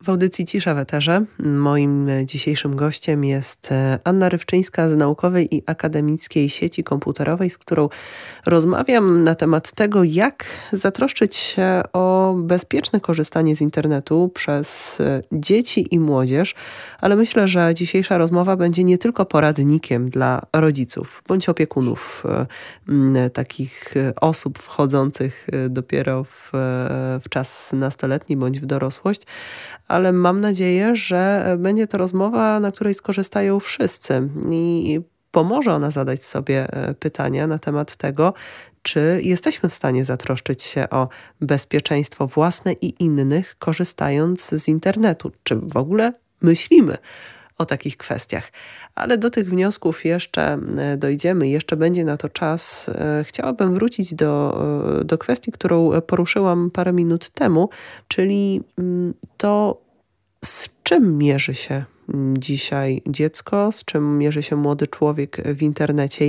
W audycji Cisza w Eterze moim dzisiejszym gościem jest Anna Rywczyńska z Naukowej i Akademickiej Sieci Komputerowej, z którą rozmawiam na temat tego, jak zatroszczyć się o bezpieczne korzystanie z internetu przez dzieci i młodzież, ale myślę, że dzisiejsza rozmowa będzie nie tylko poradnikiem dla rodziców bądź opiekunów takich osób wchodzących dopiero w czas nastoletni bądź w dorosłość, ale mam nadzieję, że będzie to rozmowa, na której skorzystają wszyscy i pomoże ona zadać sobie pytania na temat tego, czy jesteśmy w stanie zatroszczyć się o bezpieczeństwo własne i innych, korzystając z internetu, czy w ogóle myślimy o takich kwestiach. Ale do tych wniosków jeszcze dojdziemy, jeszcze będzie na to czas. Chciałabym wrócić do kwestii, którą poruszyłam parę minut temu, czyli to, z czym mierzy się dzisiaj dziecko, z czym mierzy się młody człowiek w internecie,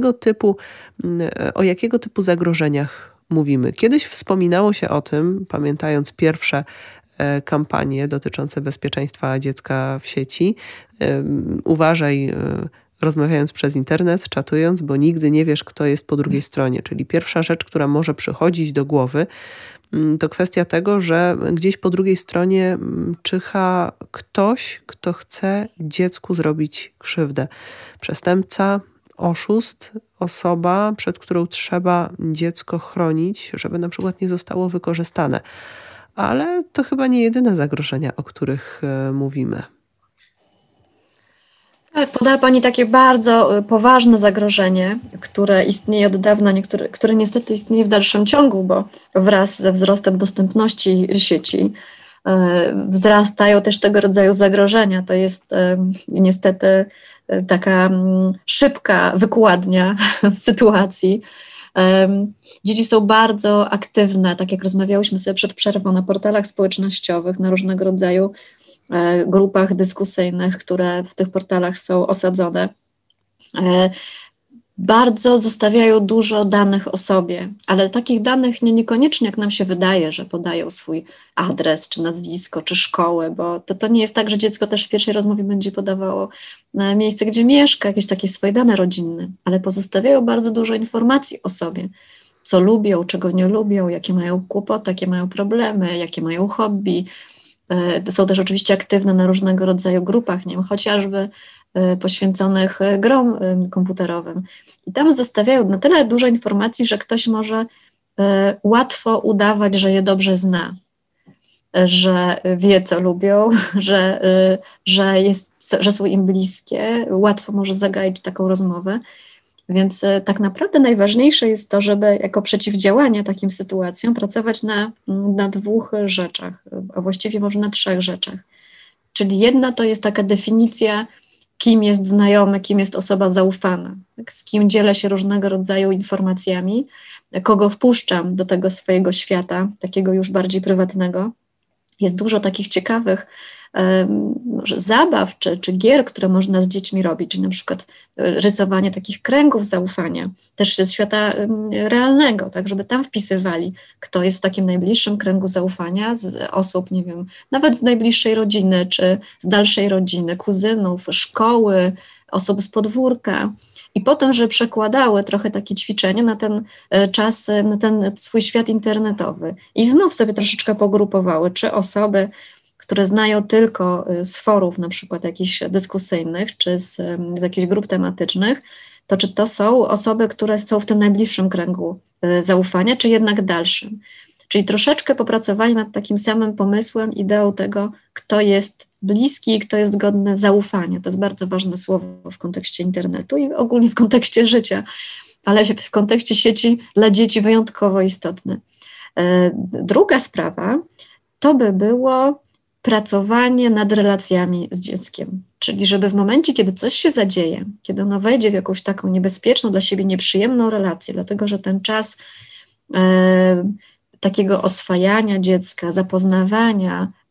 o jakiego typu zagrożeniach mówimy. Kiedyś wspominało się o tym, pamiętając pierwsze kampanie dotyczące bezpieczeństwa dziecka w sieci. Uważaj, rozmawiając przez internet, czatując, bo nigdy nie wiesz, kto jest po drugiej stronie. Czyli pierwsza rzecz, która może przychodzić do głowy, to kwestia tego, że gdzieś po drugiej stronie czyha ktoś, kto chce dziecku zrobić krzywdę. Przestępca, oszust, osoba, przed którą trzeba dziecko chronić, żeby na przykład nie zostało wykorzystane. Ale to chyba nie jedyne zagrożenia, o których mówimy. Tak, podała Pani takie bardzo poważne zagrożenie, które istnieje od dawna, które niestety istnieje w dalszym ciągu, bo wraz ze wzrostem dostępności sieci wzrastają też tego rodzaju zagrożenia. To jest niestety taka szybka wykładnia sytuacji. Dzieci są bardzo aktywne, tak jak rozmawiałyśmy sobie przed przerwą, na portalach społecznościowych, na różnego rodzaju grupach dyskusyjnych, które w tych portalach są osadzone. Bardzo zostawiają dużo danych o sobie, ale takich danych niekoniecznie, jak nam się wydaje, że podają swój adres, czy nazwisko, czy szkołę, bo to nie jest tak, że dziecko też w pierwszej rozmowie będzie podawało miejsce, gdzie mieszka, jakieś takie swoje dane rodzinne, ale pozostawiają bardzo dużo informacji o sobie, co lubią, czego nie lubią, jakie mają kłopoty, jakie mają problemy, jakie mają hobby. Są też oczywiście aktywne na różnego rodzaju grupach, nie wiem, chociażby poświęconych grom komputerowym. I tam zostawiają na tyle dużo informacji, że ktoś może łatwo udawać, że je dobrze zna, że wie, co lubią, że są im bliskie, łatwo może zagaić taką rozmowę. Więc tak naprawdę najważniejsze jest to, żeby jako przeciwdziałanie takim sytuacjom pracować na dwóch rzeczach, a właściwie może na trzech rzeczach. Czyli jedna to jest taka definicja, kim jest znajomy, kim jest osoba zaufana, tak? Z kim dzielę się różnego rodzaju informacjami, kogo wpuszczam do tego swojego świata, takiego już bardziej prywatnego. Jest dużo takich ciekawych zabaw czy gier, które można z dziećmi robić, czyli na przykład rysowanie takich kręgów zaufania, też ze świata realnego, tak, żeby tam wpisywali, kto jest w takim najbliższym kręgu zaufania z osób, nie wiem, nawet z najbliższej rodziny, czy z dalszej rodziny, kuzynów, szkoły, osób z podwórka. I potem, że przekładały trochę takie ćwiczenia na ten czas, na ten swój świat internetowy. I znów sobie troszeczkę pogrupowały, czy osoby, które znają tylko z forów na przykład jakichś dyskusyjnych, czy z jakichś grup tematycznych, to czy to są osoby, które są w tym najbliższym kręgu zaufania, czy jednak dalszym. Czyli troszeczkę popracowanie nad takim samym pomysłem, ideą tego, kto jest bliski i kto jest godny zaufania. To jest bardzo ważne słowo w kontekście internetu i ogólnie w kontekście życia, ale w kontekście sieci dla dzieci wyjątkowo istotne. Druga sprawa to by było pracowanie nad relacjami z dzieckiem. Czyli żeby w momencie, kiedy coś się zadzieje, kiedy ono wejdzie w jakąś taką niebezpieczną, dla siebie nieprzyjemną relację, dlatego że ten czas takiego oswajania dziecka, zapoznawania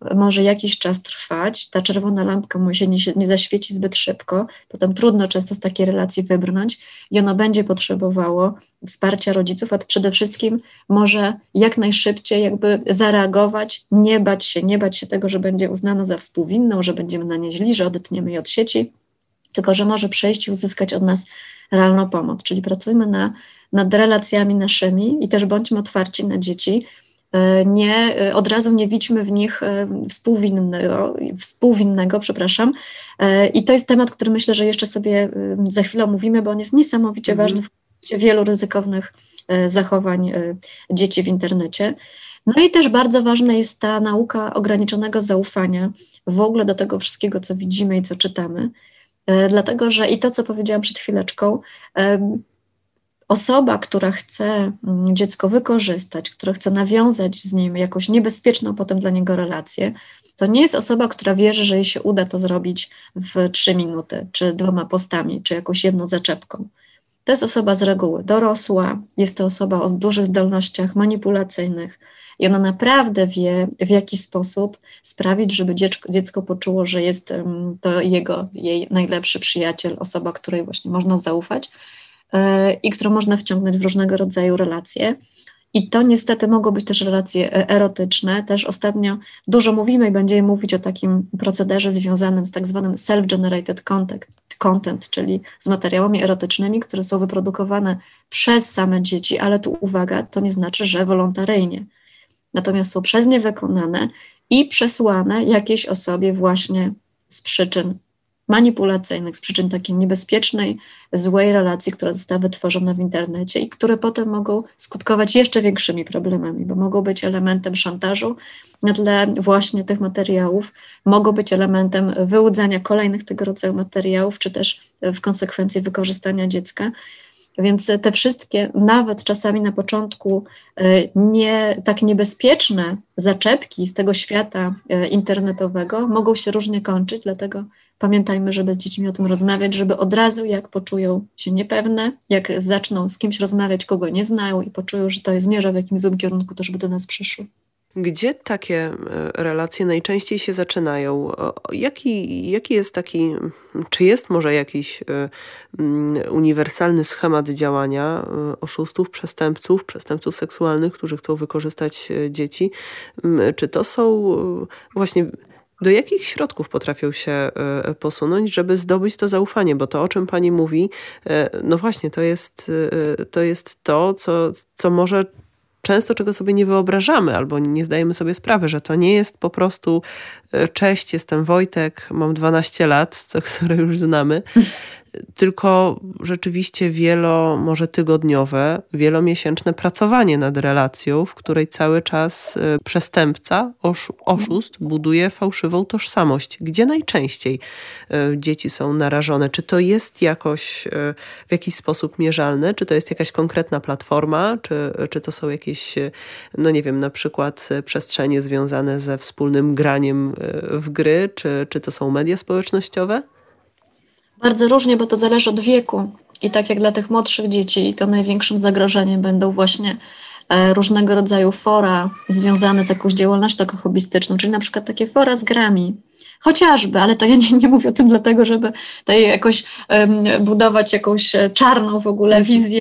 może jakiś czas trwać, ta czerwona lampka mu się nie zaświeci zbyt szybko, potem trudno często z takiej relacji wybrnąć i ono będzie potrzebowało wsparcia rodziców, a przede wszystkim może jak najszybciej jakby zareagować, nie bać się tego, że będzie uznana za współwinną, że będziemy na nie źli, że odetniemy jej od sieci, tylko że może przejść i uzyskać od nas realną pomoc. Czyli pracujmy nad relacjami naszymi i też bądźmy otwarci na dzieci. Od razu nie widźmy w nich współwinnego. I to jest temat, który myślę, że jeszcze sobie za chwilę omówimy, bo on jest niesamowicie ważny w kontekście wielu ryzykownych zachowań dzieci w internecie. No i też bardzo ważna jest ta nauka ograniczonego zaufania w ogóle do tego wszystkiego, co widzimy i co czytamy. Dlatego, że i to, co powiedziałam przed chwileczką, osoba, która chce dziecko wykorzystać, która chce nawiązać z nim jakąś niebezpieczną potem dla niego relację, to nie jest osoba, która wierzy, że jej się uda to zrobić w 3 minuty, czy 2 postami, czy jakąś jedną zaczepką. To jest osoba z reguły dorosła, jest to osoba o dużych zdolnościach manipulacyjnych i ona naprawdę wie, w jaki sposób sprawić, żeby dziecko poczuło, że jest to jej najlepszy przyjaciel, osoba, której właśnie można zaufać i którą można wciągnąć w różnego rodzaju relacje. I to niestety mogą być też relacje erotyczne. Też ostatnio dużo mówimy i będziemy mówić o takim procederze związanym z tak zwanym self-generated content, czyli z materiałami erotycznymi, które są wyprodukowane przez same dzieci, ale tu uwaga, to nie znaczy, że wolontaryjnie. Natomiast są przez nie wykonane i przesłane jakiejś osobie właśnie z przyczyn manipulacyjnych, z przyczyn takiej niebezpiecznej, złej relacji, która została wytworzona w internecie i które potem mogą skutkować jeszcze większymi problemami, bo mogą być elementem szantażu na tle właśnie tych materiałów, mogą być elementem wyłudzania kolejnych tego rodzaju materiałów, czy też w konsekwencji wykorzystania dziecka. Więc te wszystkie, nawet czasami na początku nie tak niebezpieczne zaczepki z tego świata internetowego mogą się różnie kończyć, dlatego pamiętajmy, żeby z dziećmi o tym rozmawiać, żeby od razu jak poczują się niepewne, jak zaczną z kimś rozmawiać, kogo nie znają i poczują, że to zmierza w jakimś złym kierunku, to żeby do nas przyszły. Gdzie takie relacje najczęściej się zaczynają? Jaki jest taki, czy jest może jakiś uniwersalny schemat działania oszustów, przestępców seksualnych, którzy chcą wykorzystać dzieci? Czy to są właśnie... Do jakich środków potrafią się posunąć, żeby zdobyć to zaufanie? Bo to, o czym pani mówi, no właśnie, to jest to, co może często czego sobie nie wyobrażamy albo nie zdajemy sobie sprawy, że to nie jest po prostu cześć, jestem Wojtek, mam 12 lat, które już znamy, tylko rzeczywiście może tygodniowe, wielomiesięczne pracowanie nad relacją, w której cały czas przestępca, oszust buduje fałszywą tożsamość. Gdzie najczęściej dzieci są narażone? Czy to jest jakoś w jakiś sposób mierzalne? Czy to jest jakaś konkretna platforma? Czy to są jakieś, no nie wiem, na przykład przestrzenie związane ze wspólnym graniem w gry? Czy to są media społecznościowe? Bardzo różnie, bo to zależy od wieku. I tak jak dla tych młodszych dzieci, to największym zagrożeniem będą właśnie różnego rodzaju fora związane z jakąś działalnością hobbystyczną, czyli na przykład takie fora z grami. Chociażby, ale to ja nie mówię o tym dlatego, żeby tutaj jakoś budować jakąś czarną w ogóle wizję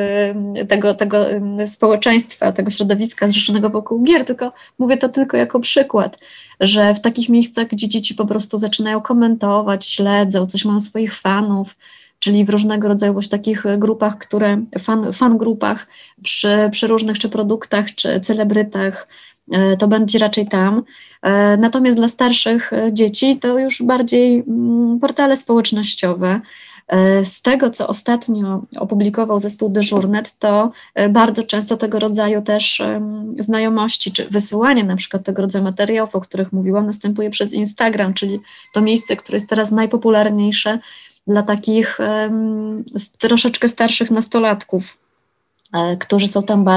tego społeczeństwa, tego środowiska zrzeszonego wokół gier, tylko mówię to tylko jako przykład, że w takich miejscach, gdzie dzieci po prostu zaczynają komentować, śledzą, coś mają swoich fanów, czyli w różnego rodzaju właśnie takich grupach, fan grupach przy różnych czy produktach, czy celebrytach, to będzie raczej tam. Natomiast dla starszych dzieci to już bardziej portale społecznościowe. Z tego, co ostatnio opublikował zespół Dyżurnet, to bardzo często tego rodzaju też znajomości, czy wysyłanie na przykład tego rodzaju materiałów, o których mówiłam, następuje przez Instagram, czyli to miejsce, które jest teraz najpopularniejsze dla takich troszeczkę starszych nastolatków, którzy są tam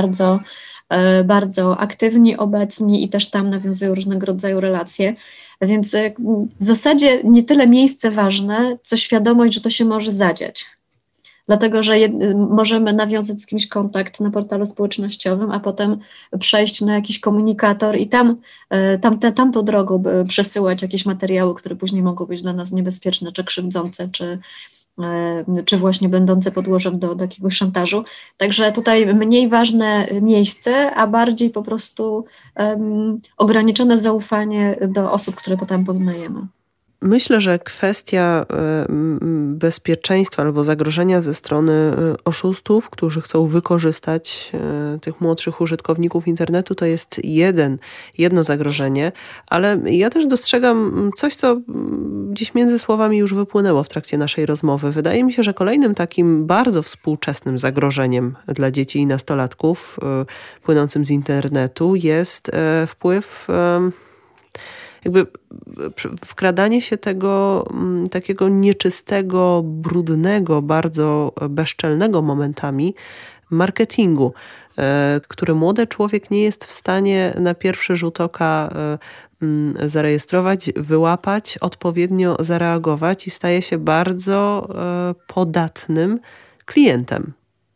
bardzo aktywni, obecni i też tam nawiązują różnego rodzaju relacje. Więc w zasadzie nie tyle miejsce ważne, co świadomość, że to się może zadziać. dlatego że możemy nawiązać z kimś kontakt na portalu społecznościowym, a potem przejść na jakiś komunikator i tamtą drogą przesyłać jakieś materiały, które później mogą być dla nas niebezpieczne, czy krzywdzące, czy właśnie będące podłożem do jakiegoś szantażu. Także tutaj mniej ważne miejsce, a bardziej po prostu ograniczone zaufanie do osób, które potem poznajemy. Myślę, że kwestia bezpieczeństwa albo zagrożenia ze strony oszustów, którzy chcą wykorzystać tych młodszych użytkowników internetu, to jest jedno zagrożenie, ale ja też dostrzegam coś, co gdzieś między słowami już wypłynęło w trakcie naszej rozmowy. Wydaje mi się, że kolejnym takim bardzo współczesnym zagrożeniem dla dzieci i nastolatków płynącym z internetu jest wpływ jakby wkradanie się tego takiego nieczystego, brudnego, bardzo bezczelnego momentami marketingu, który młody człowiek nie jest w stanie na pierwszy rzut oka zarejestrować, wyłapać, odpowiednio zareagować i staje się bardzo podatnym klientem.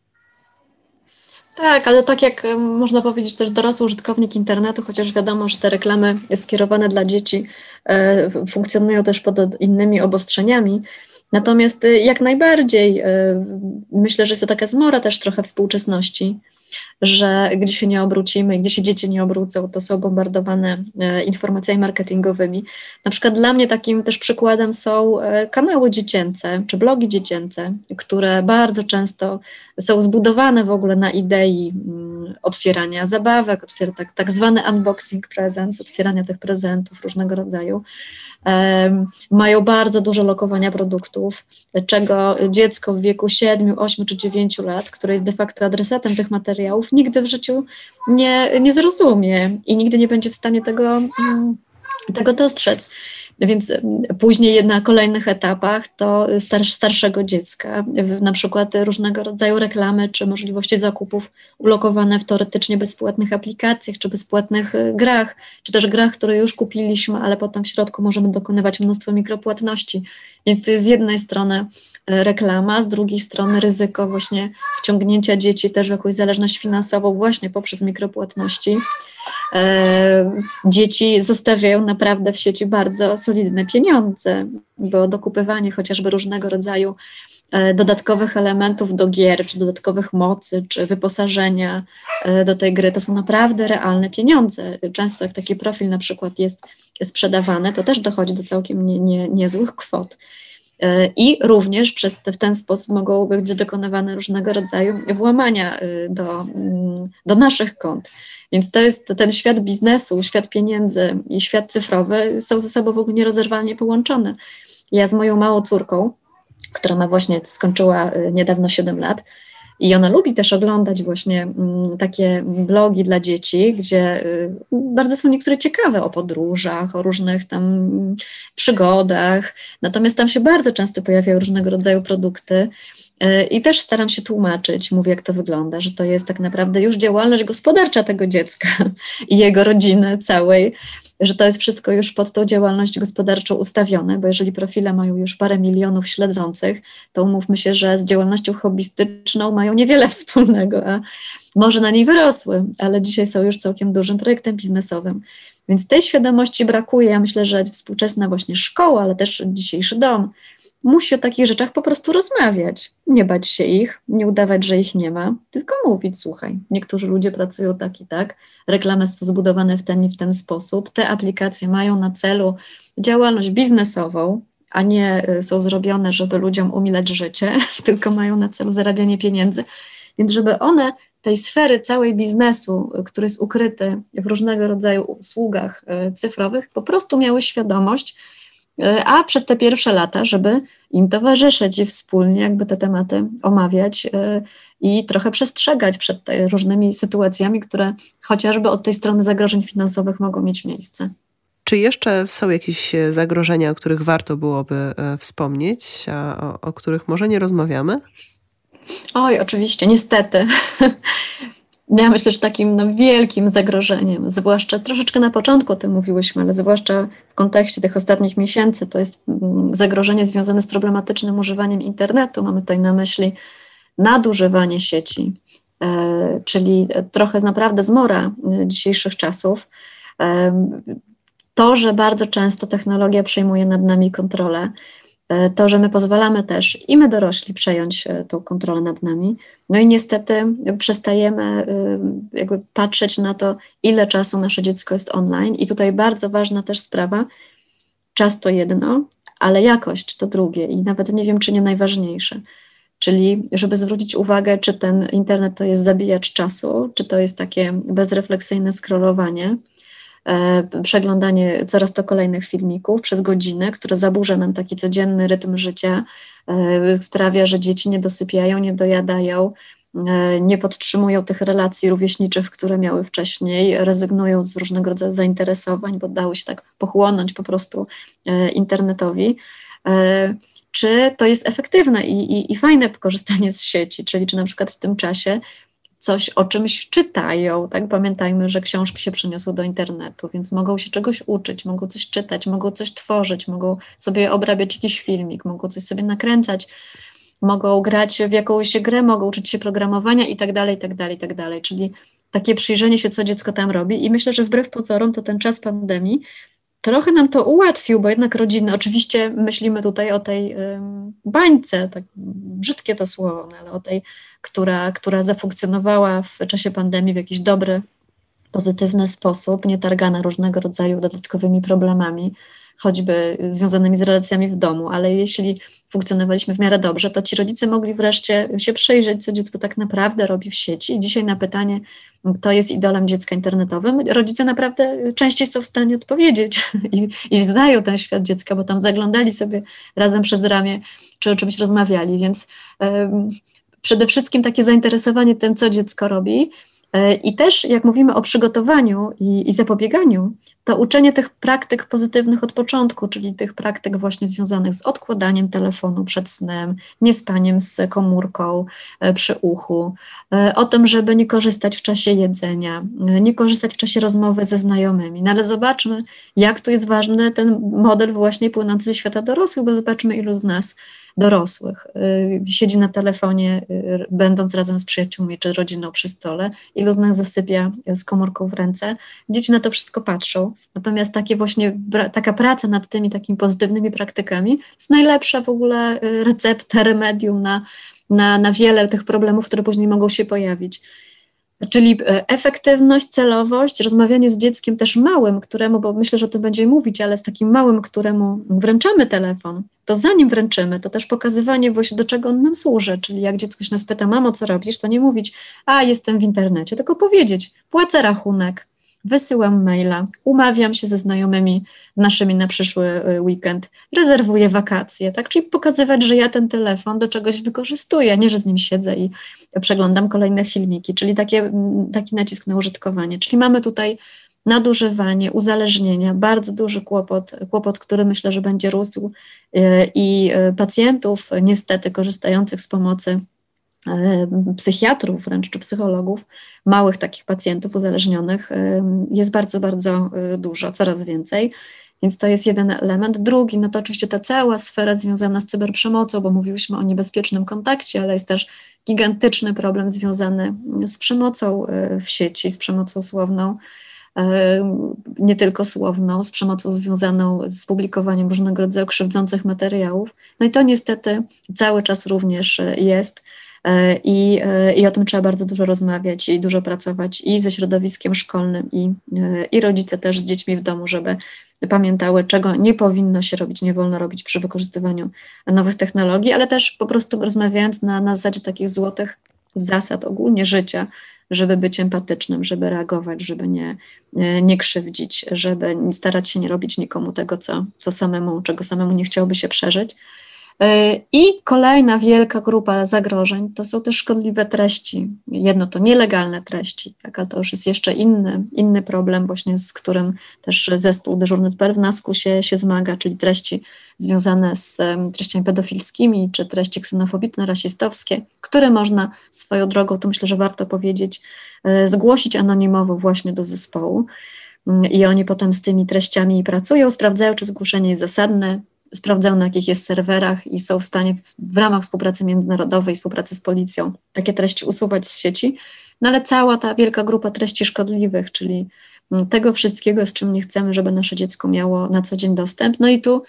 Tak, ale tak jak można powiedzieć też dorosły użytkownik internetu, chociaż wiadomo, że te reklamy skierowane dla dzieci funkcjonują też pod innymi obostrzeniami. Natomiast jak najbardziej myślę, że jest to taka zmora też trochę współczesności, że gdzie się nie obrócimy, gdzie się dzieci nie obrócą, to są bombardowane informacjami marketingowymi. Na przykład dla mnie takim też przykładem są kanały dziecięce, czy blogi dziecięce, które bardzo często są zbudowane w ogóle na idei otwierania zabawek, tak zwany unboxing presents, otwierania tych prezentów różnego rodzaju. Mają bardzo dużo lokowania produktów, czego dziecko w wieku 7, 8 czy 9 lat, które jest de facto adresatem tych materiałów, nigdy w życiu nie zrozumie i nigdy nie będzie w stanie tego dostrzec. Więc później na kolejnych etapach to starszego dziecka, na przykład różnego rodzaju reklamy czy możliwości zakupów ulokowane w teoretycznie bezpłatnych aplikacjach czy bezpłatnych grach, czy też grach, które już kupiliśmy, ale potem w środku możemy dokonywać mnóstwo mikropłatności. Więc to jest z jednej strony reklama, z drugiej strony ryzyko właśnie wciągnięcia dzieci też w jakąś zależność finansową właśnie poprzez mikropłatności. Dzieci zostawiają naprawdę w sieci bardzo solidne pieniądze, bo dokupywanie chociażby różnego rodzaju dodatkowych elementów do gier, czy dodatkowych mocy, czy wyposażenia do tej gry, to są naprawdę realne pieniądze. Często jak taki profil na przykład jest sprzedawany, to też dochodzi do całkiem niezłych kwot. I również w ten sposób mogą być dokonywane różnego rodzaju włamania do naszych kont. Więc to jest ten świat biznesu, świat pieniędzy i świat cyfrowy są ze sobą w ogóle nierozerwalnie połączone. Ja z moją małą córką, która skończyła niedawno 7 lat, i ona lubi też oglądać właśnie takie blogi dla dzieci, gdzie bardzo są niektóre ciekawe o podróżach, o różnych tam przygodach. Natomiast tam się bardzo często pojawiają różnego rodzaju produkty i też staram się tłumaczyć, mówię jak to wygląda, że to jest tak naprawdę już działalność gospodarcza tego dziecka i jego rodziny całej, że to jest wszystko już pod tą działalność gospodarczą ustawione, bo jeżeli profile mają już parę milionów śledzących, to umówmy się, że z działalnością hobbystyczną mają niewiele wspólnego, a może na niej wyrosły, ale dzisiaj są już całkiem dużym projektem biznesowym. Więc tej świadomości brakuje. Ja myślę, że współczesna właśnie szkoła, ale też dzisiejszy dom musi o takich rzeczach po prostu rozmawiać. Nie bać się ich, nie udawać, że ich nie ma, tylko mówić, słuchaj, niektórzy ludzie pracują tak i tak, reklamy są zbudowane w ten i w ten sposób, te aplikacje mają na celu działalność biznesową, a nie są zrobione, żeby ludziom umilać życie, tylko mają na celu zarabianie pieniędzy. Więc żeby one tej sfery całej biznesu, który jest ukryty w różnego rodzaju usługach cyfrowych, po prostu miały świadomość, a przez te pierwsze lata, żeby im towarzyszyć i wspólnie jakby te tematy omawiać i trochę przestrzegać przed różnymi sytuacjami, które chociażby od tej strony zagrożeń finansowych mogą mieć miejsce. Czy jeszcze są jakieś zagrożenia, o których warto byłoby wspomnieć, a o których może nie rozmawiamy? Oj, oczywiście, niestety. Ja myślę, że takim wielkim zagrożeniem, zwłaszcza troszeczkę na początku o tym mówiłyśmy, ale zwłaszcza w kontekście tych ostatnich miesięcy, to jest zagrożenie związane z problematycznym używaniem internetu. Mamy tutaj na myśli nadużywanie sieci, czyli trochę naprawdę zmora dzisiejszych czasów. To, że bardzo często technologia przejmuje nad nami kontrolę, to, że my pozwalamy też i my dorośli przejąć tą kontrolę nad nami, no i niestety przestajemy jakby patrzeć na to, ile czasu nasze dziecko jest online i tutaj bardzo ważna też sprawa, czas to jedno, ale jakość to drugie i nawet nie wiem, czy nie najważniejsze. Czyli żeby zwrócić uwagę, czy ten internet to jest zabijacz czasu, czy to jest takie bezrefleksyjne scrollowanie, przeglądanie coraz to kolejnych filmików przez godzinę, które zaburza nam taki codzienny rytm życia, sprawia, że dzieci nie dosypiają, nie dojadają, nie podtrzymują tych relacji rówieśniczych, które miały wcześniej, rezygnują z różnego rodzaju zainteresowań, bo dały się tak pochłonąć po prostu internetowi. Czy to jest efektywne i fajne korzystanie z sieci, czyli czy na przykład w tym czasie coś o czymś czytają, tak? Pamiętajmy, że książki się przeniosły do internetu, więc mogą się czegoś uczyć, mogą coś czytać, mogą coś tworzyć, mogą sobie obrabiać jakiś filmik, mogą coś sobie nakręcać, mogą grać w jakąś grę, mogą uczyć się programowania i tak dalej, i tak dalej, i tak dalej. Czyli takie przyjrzenie się, co dziecko tam robi i myślę, że wbrew pozorom to ten czas pandemii trochę nam to ułatwił, bo jednak rodziny, oczywiście myślimy tutaj o tej bańce, tak brzydkie to słowo, no, ale o tej, która zafunkcjonowała w czasie pandemii w jakiś dobry, pozytywny sposób, nie targana różnego rodzaju dodatkowymi problemami, choćby związanymi z relacjami w domu, ale jeśli funkcjonowaliśmy w miarę dobrze, to ci rodzice mogli wreszcie się przyjrzeć, co dziecko tak naprawdę robi w sieci. I dzisiaj na pytanie, kto jest idolem dziecka internetowym, rodzice naprawdę częściej są w stanie odpowiedzieć i znają ten świat dziecka, bo tam zaglądali sobie razem przez ramię, czy o czymś rozmawiali, więc przede wszystkim takie zainteresowanie tym, co dziecko robi. I też jak mówimy o przygotowaniu i zapobieganiu, to uczenie tych praktyk pozytywnych od początku, czyli tych praktyk właśnie związanych z odkładaniem telefonu przed snem, niespaniem z komórką przy uchu, o tym, żeby nie korzystać w czasie jedzenia, nie korzystać w czasie rozmowy ze znajomymi. No ale zobaczmy, jak tu jest ważny ten model właśnie płynący ze świata dorosłych, bo zobaczmy, ilu z nas dorosłych siedzi na telefonie, będąc razem z przyjaciółmi czy rodziną przy stole, ilu z nas zasypia z komórką w ręce. Dzieci na to wszystko patrzą, natomiast takie właśnie, taka praca nad tymi takimi pozytywnymi praktykami jest najlepsza w ogóle recepta, remedium na wiele tych problemów, które później mogą się pojawić. Czyli efektywność, celowość, rozmawianie z dzieckiem też małym, któremu, bo myślę, że o tym będziemy mówić, ale z takim małym, któremu wręczamy telefon, to zanim wręczymy, to też pokazywanie właśnie, do czego on nam służy. Czyli jak dziecko się nas pyta, mamo, co robisz, to nie mówić, jestem w internecie, tylko powiedzieć, płacę rachunek, wysyłam maila, umawiam się ze znajomymi naszymi na przyszły weekend, rezerwuję wakacje, tak? Czyli pokazywać, że ja ten telefon do czegoś wykorzystuję, nie, że z nim siedzę i przeglądam kolejne filmiki, czyli taki nacisk na użytkowanie. Czyli mamy tutaj nadużywanie, uzależnienia, bardzo duży kłopot, który myślę, że będzie rósł i pacjentów niestety korzystających z pomocy psychiatrów wręcz, czy psychologów, małych takich pacjentów uzależnionych jest bardzo, bardzo dużo, coraz więcej. Więc to jest jeden element. Drugi, no to oczywiście ta cała sfera związana z cyberprzemocą, bo mówiłyśmy o niebezpiecznym kontakcie, ale jest też gigantyczny problem związany z przemocą w sieci, z przemocą słowną, nie tylko słowną, z przemocą związaną z publikowaniem różnego rodzaju krzywdzących materiałów. No i to niestety cały czas również jest. I o tym trzeba bardzo dużo rozmawiać i dużo pracować i ze środowiskiem szkolnym i rodzice też z dziećmi w domu, żeby pamiętały, czego nie powinno się robić, nie wolno robić przy wykorzystywaniu nowych technologii, ale też po prostu rozmawiając na zasadzie takich złotych zasad ogólnie życia, żeby być empatycznym, żeby reagować, żeby nie krzywdzić, żeby starać się nie robić nikomu tego, czego samemu nie chciałoby się przeżyć. I kolejna wielka grupa zagrożeń to są też szkodliwe treści. Jedno to nielegalne treści, tak, ale to już jest jeszcze inny problem, właśnie z którym też zespół Dyżurny.pl w NASK-u się zmaga, czyli treści związane z treściami pedofilskimi, czy treści ksenofobiczne, rasistowskie, które można swoją drogą, to myślę, że warto powiedzieć, zgłosić anonimowo właśnie do zespołu. I oni potem z tymi treściami pracują, sprawdzają, czy zgłoszenie jest zasadne, sprawdzają, na jakich jest serwerach i są w stanie w ramach współpracy międzynarodowej, współpracy z policją takie treści usuwać z sieci. No ale cała ta wielka grupa treści szkodliwych, czyli tego wszystkiego, z czym nie chcemy, żeby nasze dziecko miało na co dzień dostęp. No i tu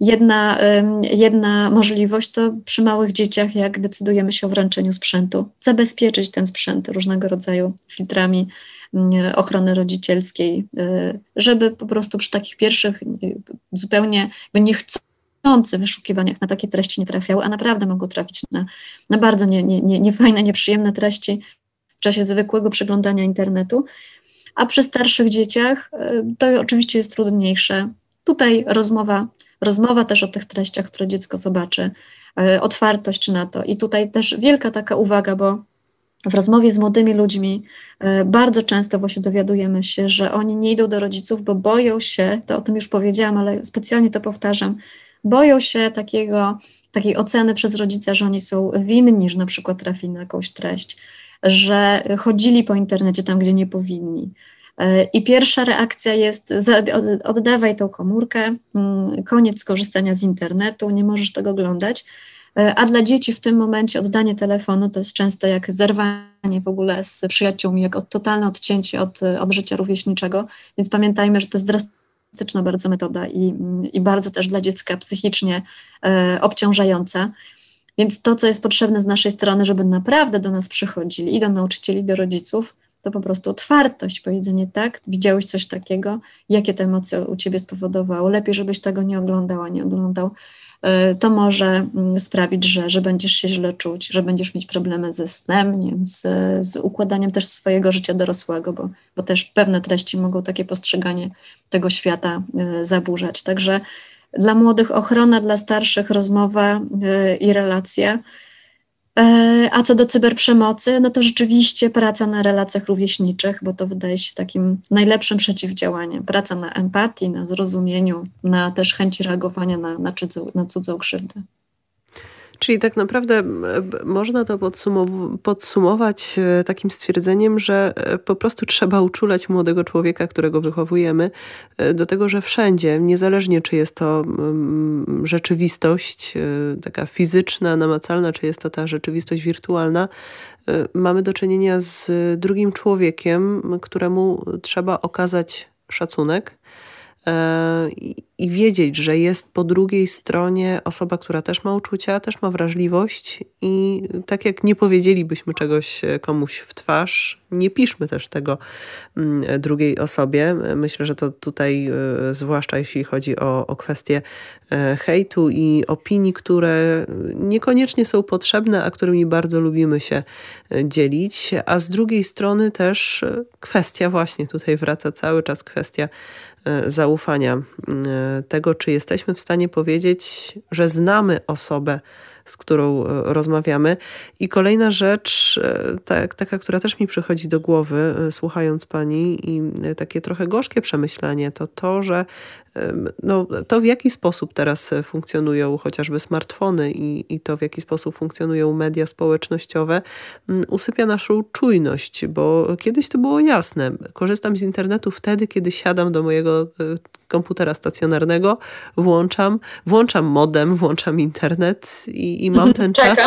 jedna możliwość to przy małych dzieciach, jak decydujemy się o wręczeniu sprzętu, zabezpieczyć ten sprzęt różnego rodzaju filtrami ochrony rodzicielskiej, żeby po prostu przy takich pierwszych zupełnie niechcących wyszukiwaniach na takie treści nie trafiały, a naprawdę mogą trafić na bardzo niefajne, nieprzyjemne treści w czasie zwykłego przeglądania internetu. A przy starszych dzieciach to oczywiście jest trudniejsze. Tutaj rozmowa też o tych treściach, które dziecko zobaczy, otwartość na to. I tutaj też wielka taka uwaga, bo w rozmowie z młodymi ludźmi bardzo często właśnie dowiadujemy się, że oni nie idą do rodziców, bo boją się, to o tym już powiedziałam, ale specjalnie to powtarzam, boją się takiej oceny przez rodzica, że oni są winni, że na przykład trafili na jakąś treść, że chodzili po internecie tam, gdzie nie powinni. I pierwsza reakcja jest: oddawaj tą komórkę, koniec korzystania z internetu, nie możesz tego oglądać. A dla dzieci w tym momencie oddanie telefonu to jest często jak zerwanie w ogóle z przyjaciółmi, jak totalne odcięcie od życia rówieśniczego. Więc pamiętajmy, że to jest drastyczna bardzo metoda i bardzo też dla dziecka psychicznie obciążająca. Więc to, co jest potrzebne z naszej strony, żeby naprawdę do nas przychodzili i do nauczycieli, i do rodziców, to po prostu otwartość, powiedzenie: tak, widziałeś coś takiego, jakie to emocje u ciebie spowodowało, lepiej, żebyś tego nie oglądała, nie oglądał. To może sprawić, że będziesz się źle czuć, że będziesz mieć problemy ze snem, nie wiem, z układaniem też swojego życia dorosłego, bo też pewne treści mogą takie postrzeganie tego świata zaburzać. Także dla młodych ochrona, dla starszych rozmowa i relacja. A co do cyberprzemocy, no to rzeczywiście praca na relacjach rówieśniczych, bo to wydaje się takim najlepszym przeciwdziałaniem. Praca na empatii, na zrozumieniu, na też chęci reagowania na cudzą krzywdę. Czyli tak naprawdę można to podsumować takim stwierdzeniem, że po prostu trzeba uczulać młodego człowieka, którego wychowujemy, do tego, że wszędzie, niezależnie czy jest to rzeczywistość taka fizyczna, namacalna, czy jest to ta rzeczywistość wirtualna, mamy do czynienia z drugim człowiekiem, któremu trzeba okazać szacunek. I wiedzieć, że jest po drugiej stronie osoba, która też ma uczucia, też ma wrażliwość i tak jak nie powiedzielibyśmy czegoś komuś w twarz, nie piszmy też tego drugiej osobie. Myślę, że to tutaj, zwłaszcza jeśli chodzi o kwestie hejtu i opinii, które niekoniecznie są potrzebne, a którymi bardzo lubimy się dzielić, a z drugiej strony też kwestia, właśnie tutaj wraca cały czas kwestia zaufania, tego, czy jesteśmy w stanie powiedzieć, że znamy osobę, z którą rozmawiamy. I kolejna rzecz, taka, która też mi przychodzi do głowy, słuchając pani, i takie trochę gorzkie przemyślenie, to, że to w jaki sposób teraz funkcjonują chociażby smartfony i to w jaki sposób funkcjonują media społecznościowe, usypia naszą czujność, bo kiedyś to było jasne. Korzystam z internetu wtedy, kiedy siadam do mojego komputera stacjonarnego, włączam modem, włączam internet i mam ten czas,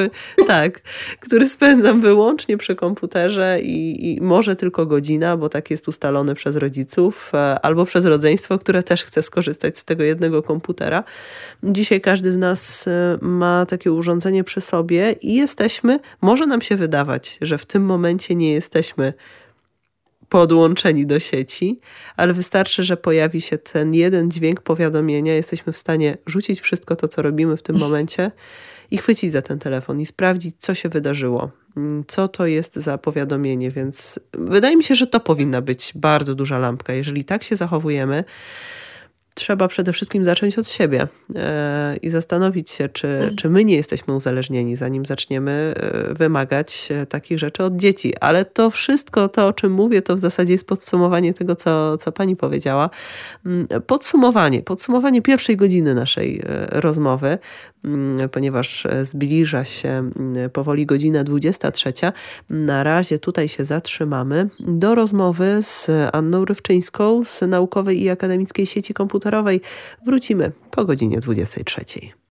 który spędzam wyłącznie przy komputerze i może tylko godzina, bo tak jest ustalone przez rodziców albo przez rodzeństwo, które też chce skorzystać z tego jednego komputera. Dzisiaj każdy z nas ma takie urządzenie przy sobie i może nam się wydawać, że w tym momencie nie jesteśmy podłączeni do sieci, ale wystarczy, że pojawi się ten jeden dźwięk powiadomienia, jesteśmy w stanie rzucić wszystko to, co robimy w tym momencie i chwycić za ten telefon i sprawdzić, co się wydarzyło, co to jest za powiadomienie, więc wydaje mi się, że to powinna być bardzo duża lampka. Jeżeli tak się zachowujemy, trzeba przede wszystkim zacząć od siebie i zastanowić się, czy my nie jesteśmy uzależnieni, zanim zaczniemy wymagać takich rzeczy od dzieci. Ale to wszystko, to o czym mówię, to w zasadzie jest podsumowanie tego, co pani powiedziała. Podsumowanie pierwszej godziny naszej rozmowy, ponieważ zbliża się powoli godzina 23. Na razie tutaj się zatrzymamy. Do rozmowy z Anną Rywczyńską z Naukowej i Akademickiej Sieci Komputerowej komputerowej. Wrócimy po godzinie 23.